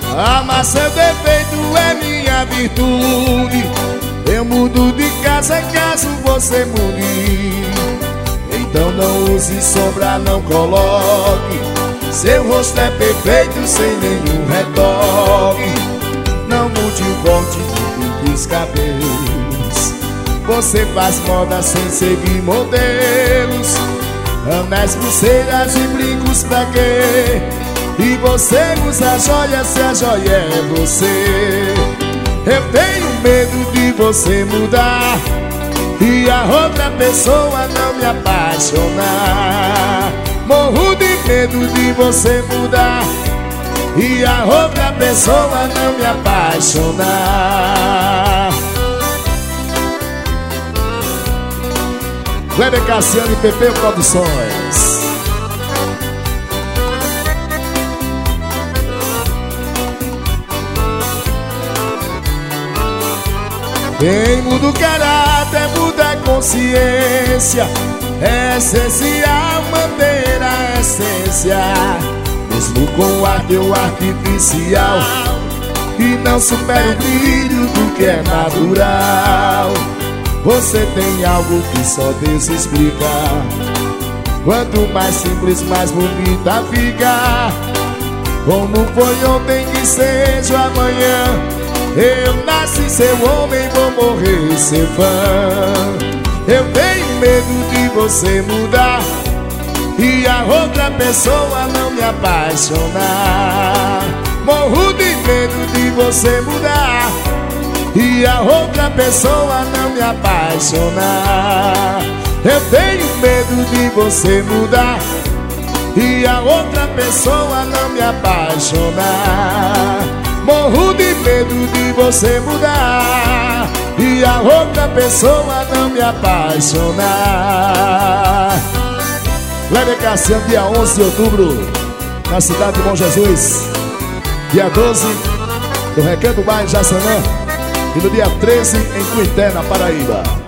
Amar seu defeito é minha virtude. Eu mudo de casa caso você mude. Então não use sombra, não coloque. Seu rosto é perfeito sem nenhum retoque. Não mude o corte dos cabelos. Você faz moda sem seguir modelos. Anéis, pulseiras e brincos pra quê? E você usa joia se a joia é você. Eu tenho medo de você mudar e a outra pessoa não me apaixonar. Morro de medo de você mudar e a outra pessoa não me apaixonar. Kleber Cassiano e Pepe Produções. Quem muda o caráter, muda a consciência. É essencial manter a essência, mesmo com o ar teu artificial, que não supera o brilho do que é natural. Você tem algo que só Deus explica. Quanto mais simples, mais bonita fica. Como foi ontem que seja amanhã. Eu nasci seu homem, vou morrer seu fã. Eu tenho medo de você mudar e a outra pessoa não me apaixonar. Morro de medo de você mudar e a outra pessoa não me apaixonar. Eu tenho medo de você mudar e a outra pessoa não me apaixonar. Morro de medo de você mudar e a outra pessoa não me apaixonar. Kleber Cassiano, dia 11 de outubro, na cidade de Bom Jesus. Dia 12, no Recanto Bairro Jaçanã. E no dia 13, em Cuité, na Paraíba.